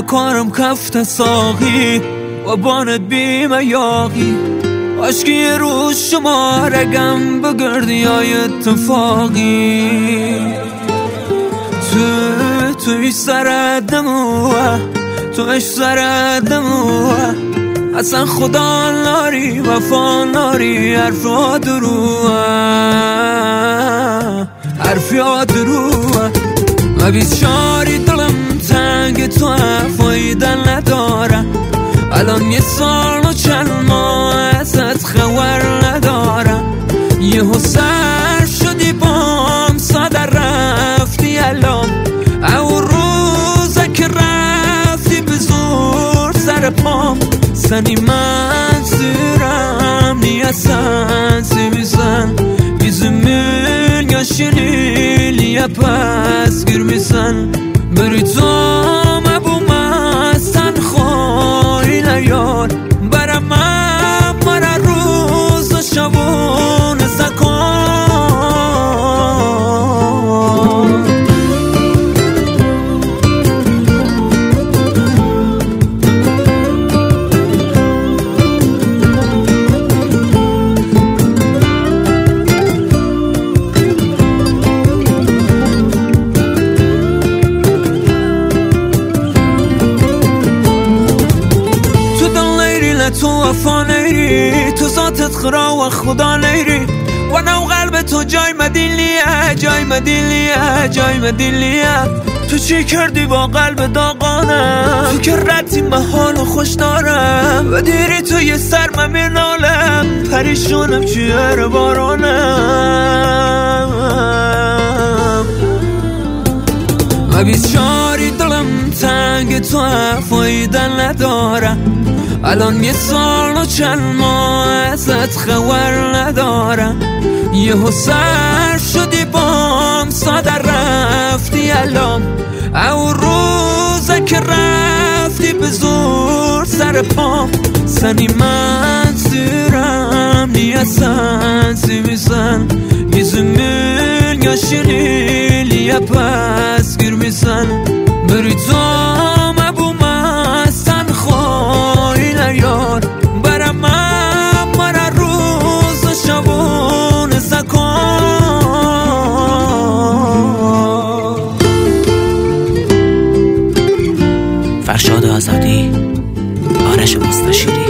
کارم کفت ساقی و بانت بیم یاقی عشقی یه روز شما رگم بگردی های اتفاقی توی سردموه توش سردموه اصلا خدا ناری وفا ناری حرفات روه حرفات روه و بیچاری دلم تنگ تو فایده نداره الان یه سال و چند ماه ازت خبر نداره یهو سر شدی بام ساده رفتی الان او روزه که رفتی به زور سر پام سنی منظورم نیستن سیمیزن yüzümün yaşını pes girmişsen Beritam ebumezsen khoyle yar Beremem mara روز و شبون سکان تو وفا نیری تو ذاتت خرا و خدا نیری و نو قلب تو جای مدیلیه جای مدیلیه جای مدیلیه تو چی کردی با قلب داغانم تو که ردی به حال و خوش دارم و دیری تو یه سر من مینالم پریشونم چیه بارانم و بیچاری دلم تنگ تو فایده نداره الان یه سال و چند ماه ازت خبر ندارم یهو سر شدی بام ساده رفتی الان او روزه که رفتی به زور سر پام سنی منظورم نیستن سیمیزن yüzümün yaşını pes girmişsen Beritam ebumezsen khoyle yar Beremem mara روز و شبون سکان فرشاد آزادی آرش مستشیری